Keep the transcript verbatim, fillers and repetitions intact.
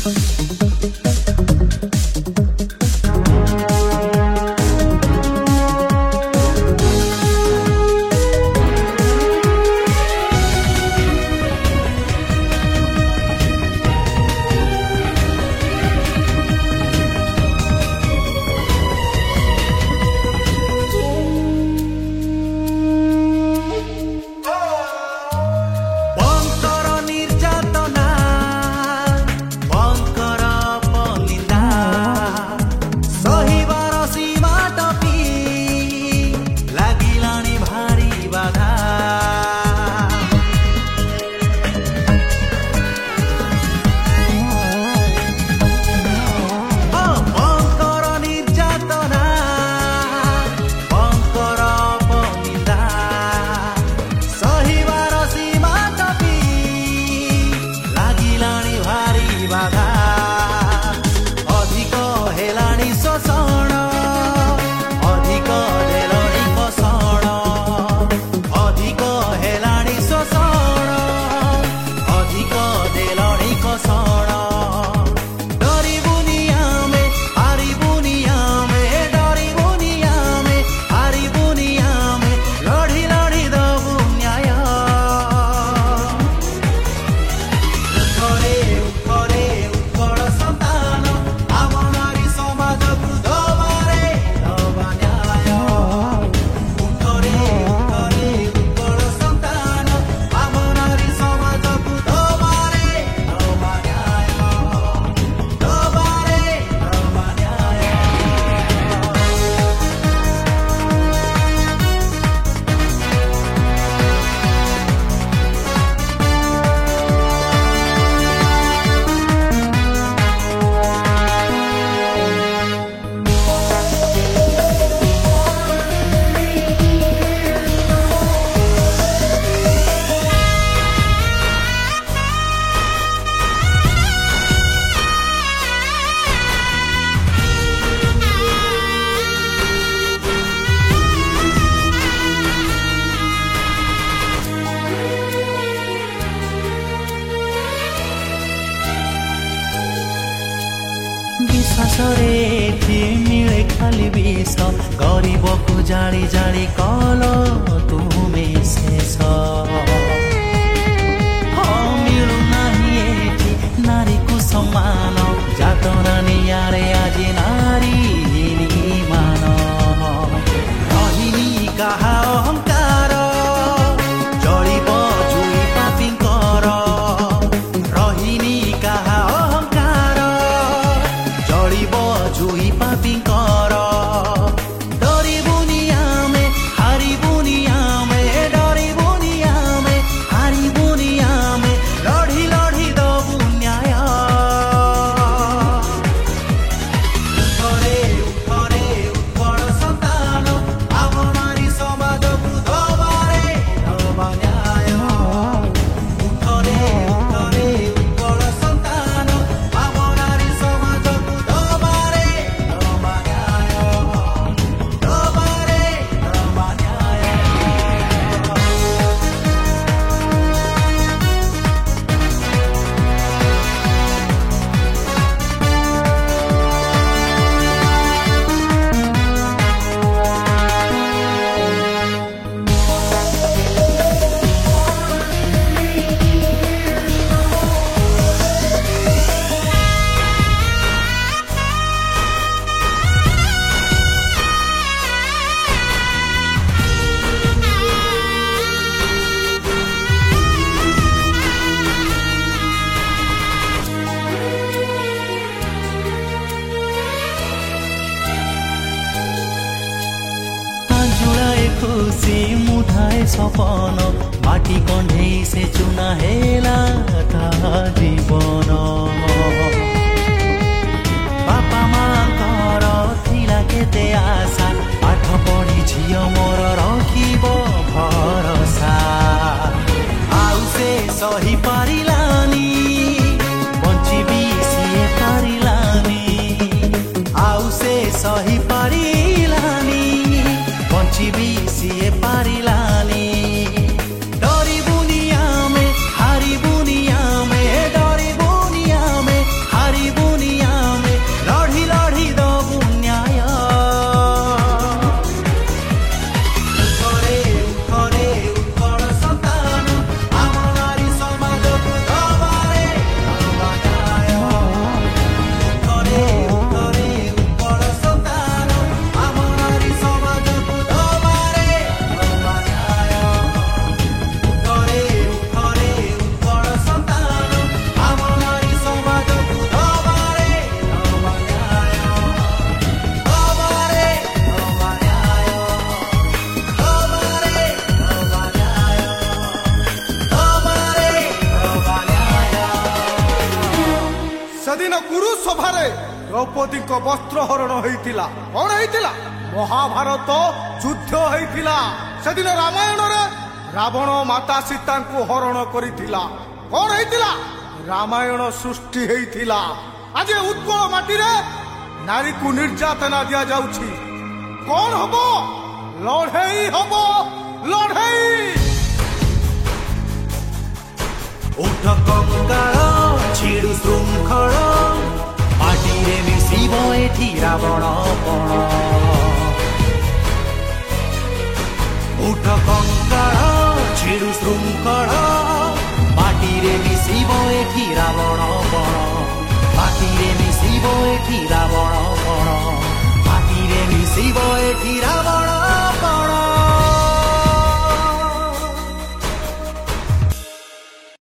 विश्वासरे मिले खाली विष गरीबको जाली जाली कल तुमे शेष मिलु नाही एठी नारीको सम्मान जातना नियारे आजि नारी मान रहिनी कहा अहंकार जलिब जुई पापीଙ୍କର रहिनी कहा अहंकार जलिब जुई पापीଙ୍କର डरिबुनी आमे हारिबुनी आमे डरिबुनी आमे हारिबुनी आमे लढी लढी दबु न्याय उठरे उठरे उत्कल सन्तान आम नारी समाजको दबारे दबा न्याय उठरे उठरे उत्कल सन्तान आम नारी समाजको दबारे दबा न्याय दबारे दबा न्याय जुड़ाए खुशी मुठाए सपन माटी कंढे से चुना हेला ता जीवन बापा मांकर थिला केते आशा पाठ पढ़ी झियो मोर रखिब भरसा आउ से सही पारिलानी बंचिबी सिए पारिलानी आउ से सही पारिलानी बंचिबी सिए पारिलानी डरिबुनी आमे हारिबुनी आमे डरिबुनी सेदिन गुरु सभारे द्रौपदी वस्त्र हरण होइतिला कौन होइतिला महाभारत युद्ध होइतिला सेदिन रामायण रे रावण माता सीता को हरण करितिला कौन होइतिला रामायण सृष्टि होइतिला आज उत्कल माटी रे नारी को निर्यातना दिया जाउछि कौन हबो लड़ई हबो लड़ई उठ कंगाल छिड़ु श्रृंखल माटी रे मिसिब एठी रावण पण उठ कंगाल छिड़ु श्रृंखल माटी रे मिसिब एठी रावण पण माटी रे मिसिब एठी रावण पण माटी रे मिसिब एठी रावण